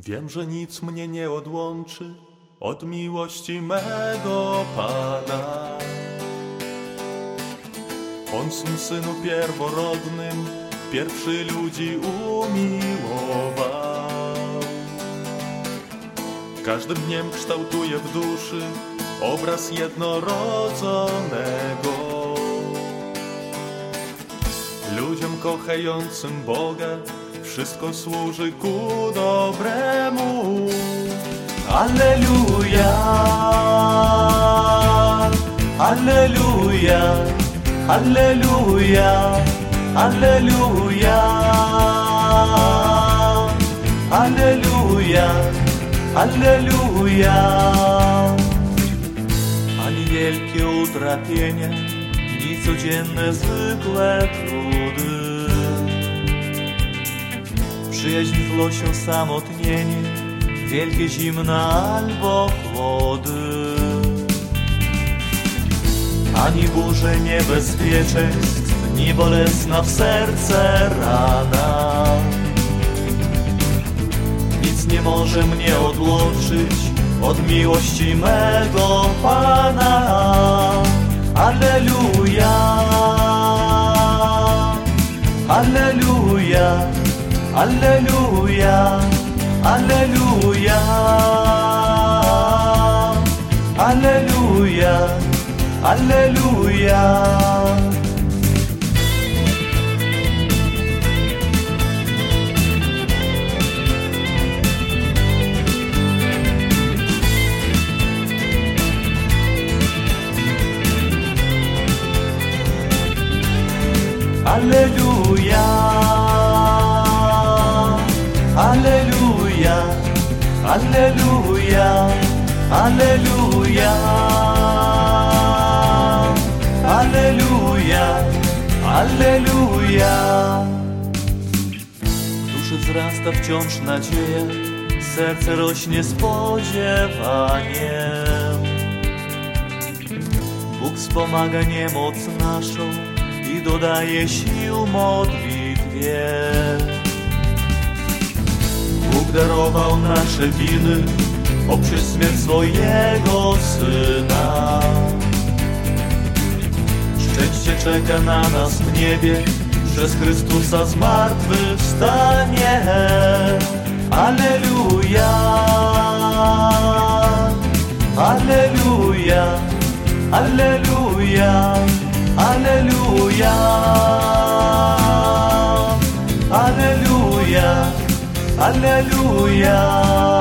Wiem, że nic mnie nie odłączy od miłości mego Pana. On swym Synu pierworodnym pierwszy ludzi umiłował. Każdym dniem kształtuje w duszy obraz jednorodzonego. Ludziom kochającym Boga wszystko służy ku dobremu. Alleluja, alleluja, alleluja, alleluja, alleluja, alleluja. Ani wielkie utrapienia, ni codzienne zwykłe trudy. Przyjaźń z losią samotnienie, wielkie zimna albo chłody. Ani burze niebezpieczeństw, ni bolesna w serce rana. Nic nie może mnie odłączyć od miłości mego Pana. Alleluja, alleluja, alleluja, alleluja, alleluja, alleluja. Alleluja, alleluja, alleluja, alleluja, alleluja, alleluja. W duszy wzrasta wciąż nadzieja, serce rośnie spodziewaniem. Bóg wspomaga niemoc naszą i dodaje sił modlitwie. Bóg darował nasze winy poprzez śmierć swojego Syna. Szczęście czeka na nas w niebie, przez Chrystusa zmartwychwstanie. Alleluja, alleluja, alleluja, alleluja, alleluja, alleluja.